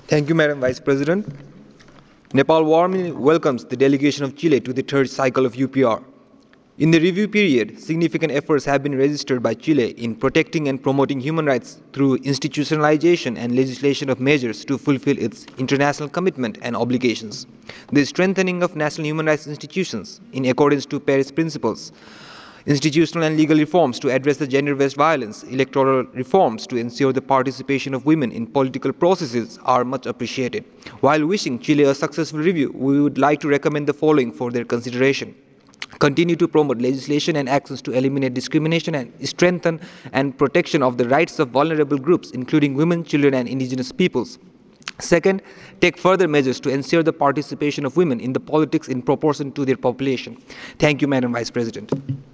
Thank you, Madam Vice President. Nepal warmly welcomes the delegation of Chile to the third cycle of UPR. In the review period, significant efforts have been registered by Chile in protecting and promoting human rights through institutionalization and legislation of measures to fulfill its international commitment and obligations. The strengthening of national human rights institutions in accordance to Paris principles, institutional and legal reforms to address the gender-based violence, electoral reforms to ensure the participation of women in political processes are much appreciated. While wishing Chile a successful review, we would like to recommend the following for their consideration: continue to promote legislation and actions to eliminate discrimination and strengthen and protection of the rights of vulnerable groups, including women, children, and indigenous peoples. Second, take further measures to ensure the participation of women in the politics in proportion to their population. Thank you, Madam Vice President.